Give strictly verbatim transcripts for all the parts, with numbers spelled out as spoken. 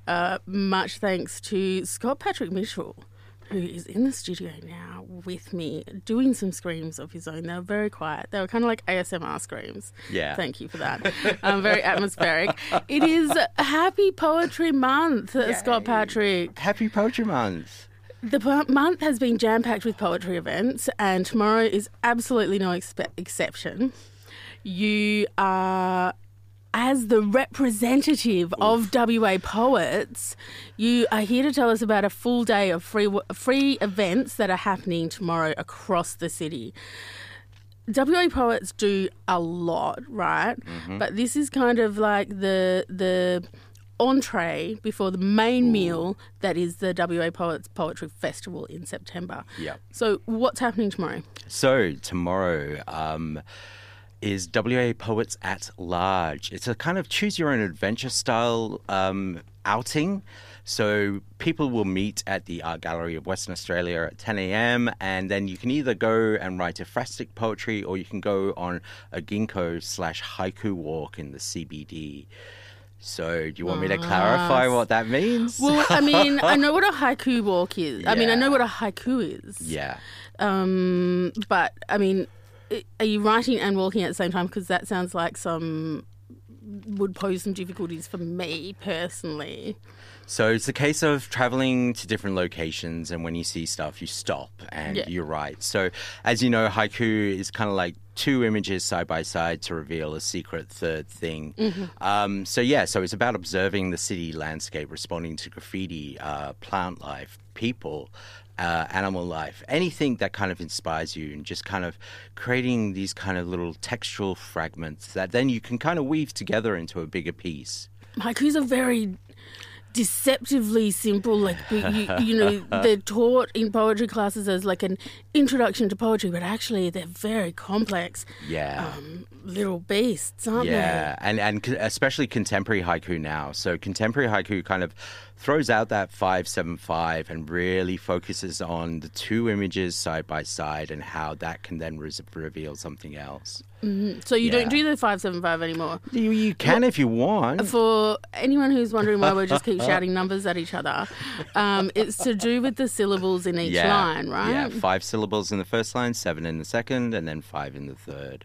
Uh, much thanks to Scott Patrick Mitchell, who is in the studio now with me, doing some screams of his own. They were very quiet. They were kind of like A S M R screams. Yeah. Thank you for that. Um, very atmospheric. It is Happy Poetry Month, Yay. Scott Patrick. Happy Poetry Month. The po- month has been jam-packed with poetry events, and tomorrow is absolutely no expe- exception. You are... As the representative Oof. of W A Poets, you are here to tell us about a full day of free free events that are happening tomorrow across the city. W A Poets do a lot, right? Mm-hmm. But this is kind of like the the entree before the main Ooh. meal that is the W A Poets Poetry Festival in September. Yeah. So what's happening tomorrow? So tomorrow... Um, is W A Poets at Large. It's a kind of choose-your-own-adventure style um, outing. So people will meet at the Art Gallery of Western Australia at ten a.m. and then you can either go and write aphrastic poetry or you can go on a ginkgo slash haiku walk in the C B D. So do you want me to clarify what that means? Well, I mean, I know what a haiku walk is. Yeah. I mean, I know what a haiku is. Yeah. Um, but, I mean... Are you writing and walking at the same time? Because that sounds like some would pose some difficulties for me personally. So it's a case of traveling to different locations, and when you see stuff, you stop and yeah. you write. So as you know, haiku is kind of like two images side by side to reveal a secret third thing. Mm-hmm. Um, so yeah, so it's about observing the city landscape, responding to graffiti, uh, plant life, people, Uh, animal life, anything that kind of inspires you, and just kind of creating these kind of little textual fragments that then you can kind of weave together into a bigger piece. Haikus are very deceptively simple. Like, you, you know, they're taught in poetry classes as like an introduction to poetry, but actually they're very complex. Yeah. Um, little beasts, aren't yeah. they? Yeah, and, and especially contemporary haiku now. So contemporary haiku kind of throws out that five seven five and really focuses on the two images side by side and how that can then re- reveal something else. Mm-hmm. So you yeah. don't do the five seven five anymore? You, you can well, if you want. For anyone who's wondering why we just keep shouting numbers at each other, um, it's to do with the syllables in each yeah. line, right? Yeah, five syllables in the first line, seven in the second, and then five in the third.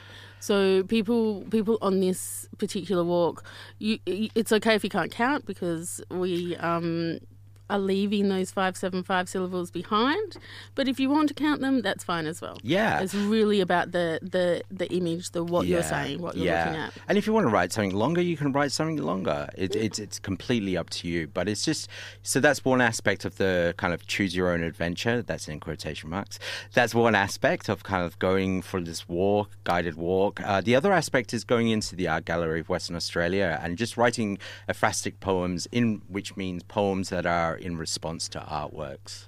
So people people on this particular walk, you, it's okay if you can't count because we um, are leaving those five, seven, five syllables behind. But if you want to count them, that's fine as well. Yeah. It's really about the, the, the image, the what yeah. you're saying, what you're yeah. looking at. And if you want to write something longer, you can write something longer. It, it's it's completely up to you. But it's just, so that's one aspect of the kind of choose your own adventure. That's in quotation marks. That's one aspect of kind of going for this walk, guided walk. Uh, the other aspect is going into the Art Gallery of Western Australia and just writing aphrastic poems, in which means poems that are in response to artworks.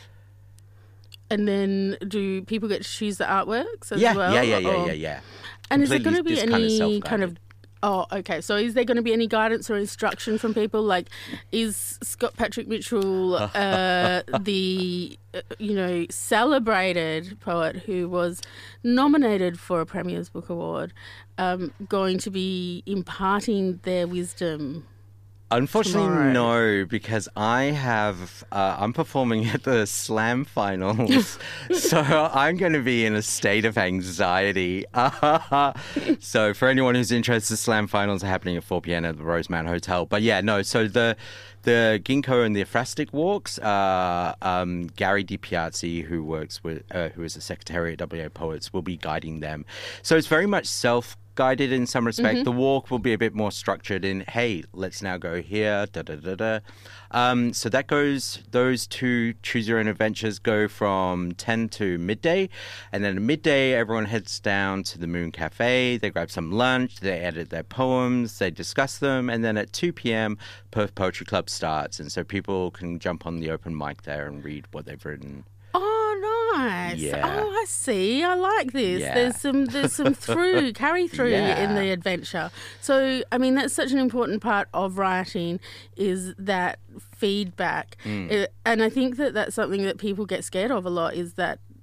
And then do people get to choose the artworks as yeah, well? Yeah, yeah, yeah, or... yeah, yeah. And Completely, is there going to be any kind of, kind of... Oh, okay. So is there going to be any guidance or instruction from people? Like, is Scott Patrick Mitchell uh, the, uh, you know, celebrated poet who was nominated for a Premier's Book Award um, going to be imparting their wisdom? Unfortunately, tomorrow? no, because I have, uh, I'm performing at the Slam Finals, so I'm going to be in a state of anxiety. So for anyone who's interested, the Slam Finals are happening at four p.m. at the Rosemount Hotel. But yeah, no, so the the ginkgo and the aphrastic walks, uh, um, Gary DiPiazzi, who works with, uh, who is the secretary at W A Poets, will be guiding them. So it's very much self guided in some respect. Mm-hmm. The walk will be a bit more structured in, hey, let's now go here, da da da da. Um, so that goes, those two choose your own adventures go from ten to midday. And then at midday, everyone heads down to the Moon Cafe. They grab some lunch, they edit their poems, they discuss them. And then at two p.m., Perth Poetry Club starts. And so people can jump on the open mic there and read what they've written. Oh, nice. Yeah. Oh, I see. I like this. Yeah. There's some there's some through, carry through Yeah. in the adventure. So, I mean, that's such an important part of writing is that feedback. Mm. It- and I think that that's something that people get scared of a lot is that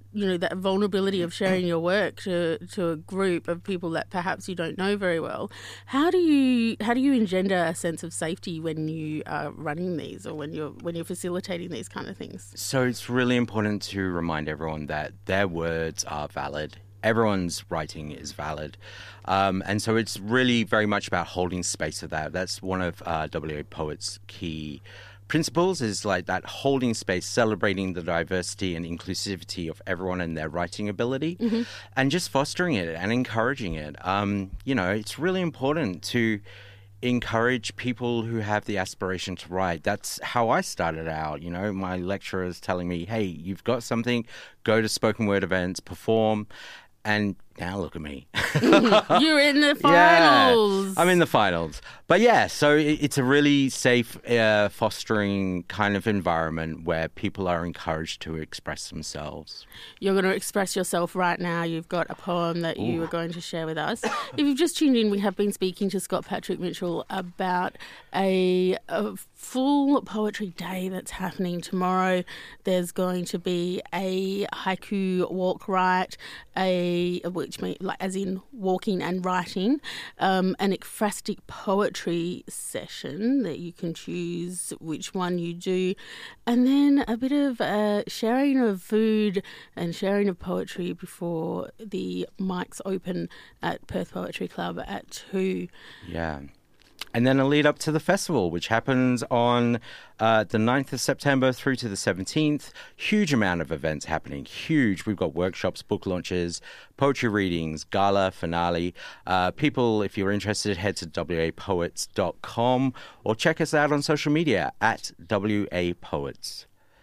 you know, that vulnerability of sharing your work to to a group of people that perhaps you don't know very well. How do you how do you engender a sense of safety when you are running these, or when you're when you're facilitating these kind of things? So it's really important to remind everyone that their words are valid. Everyone's writing is valid. Um, and so it's really very much about holding space for that. That's one of uh, W A Poets' key principles, is like that holding space, celebrating the diversity and inclusivity of everyone and their writing ability, mm-hmm. and just fostering it and encouraging it. Um, you know, it's really important to encourage people who have the aspiration to write. That's how I started out. You know, my lecturers telling me, hey, you've got something, go to spoken word events, perform. And now look at me. You're in the finals. Yeah, I'm in the finals. But yeah, so it's a really safe, uh, fostering kind of environment where people are encouraged to express themselves. You're going to express yourself right now. You've got a poem that Ooh. you are going to share with us. If you've just tuned in, we have been speaking to Scott Patrick Mitchell about a, a full poetry day that's happening tomorrow. There's going to be a haiku walk write, a which means like as in walking and writing, um, an ekphrastic poetry session that you can choose which one you do, and then a bit of uh, sharing of food and sharing of poetry before the mics open at Perth Poetry Club at two. Yeah. And then a lead up to the festival, which happens on uh, the ninth of September through to the seventeenth. Huge amount of events happening. Huge. We've got workshops, book launches, poetry readings, gala, finale. Uh, people, if you're interested, head to w a poets dot com or check us out on social media at W A Poets.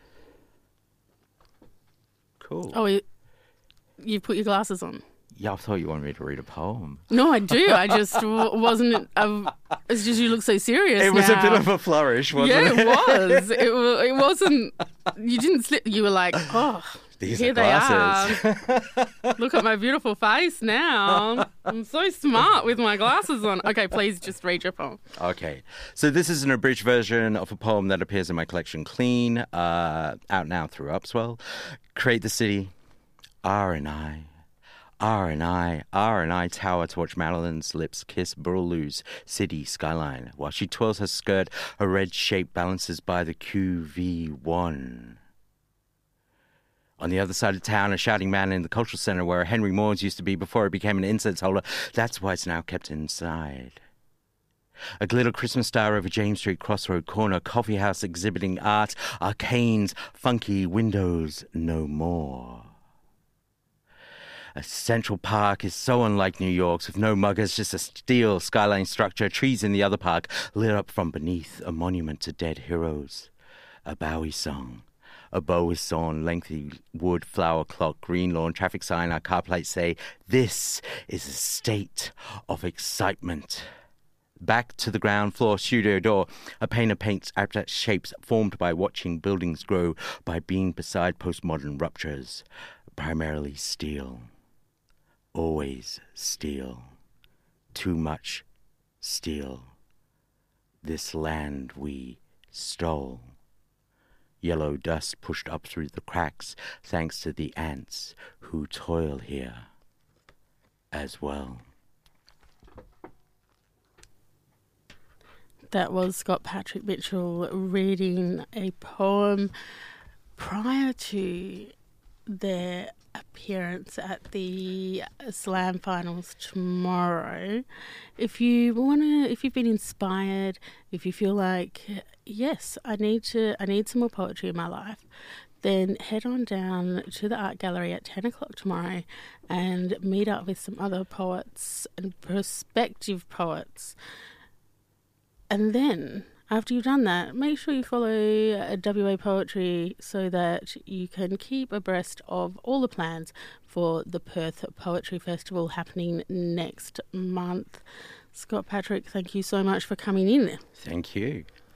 Cool. Oh, you put your glasses on. Yeah, I thought you wanted me to read a poem. No, I do. I just w- wasn't. Uh, it's just you look so serious. It was now. a bit of a flourish, wasn't yeah, it? Yeah, it was. It, w- it wasn't. You didn't slip. You were like, oh, these here are glasses. They are. Look at my beautiful face now. I'm so smart with my glasses on. Okay, please just read your poem. Okay. So this is an abridged version of a poem that appears in my collection, Clean, uh, out now through Upswell. Create the City, R and I. R and I, R and I tower to watch Madeline's lips kiss Burloo's city skyline, while she twirls her skirt, a red shape balances by the Q V one. On the other side of town, a shouting man in the cultural centre where Henry Moore's used to be before it became an incense holder. That's why it's now kept inside. A glitter Christmas star over James Street Crossroad corner, coffee house exhibiting art, arcanes, funky windows no more. A Central Park is so unlike New York's, with no muggers, just a steel skyline structure, trees in the other park, lit up from beneath a monument to dead heroes. A Bowie song. A bow is sawn, lengthy wood, flower clock, green lawn, traffic sign, our car plates say, this is a state of excitement. Back to the ground floor studio door, a painter paints abstract shapes formed by watching buildings grow, by being beside postmodern ruptures, primarily steel. Always steel. Too much steel. This land we stole. Yellow dust pushed up through the cracks thanks to the ants who toil here as well. That was Scott Patrick Mitchell reading a poem prior to their appearance at the Slam Finals tomorrow. If you want to, if you've been inspired, if you feel like, yes, I need to, I need some more poetry in my life, then head on down to the art gallery at ten o'clock tomorrow and meet up with some other poets and prospective poets. And then, after you've done that, make sure you follow W A Poetry so that you can keep abreast of all the plans for the Perth Poetry Festival happening next month. Scott Patrick, thank you so much for coming in. Thank you.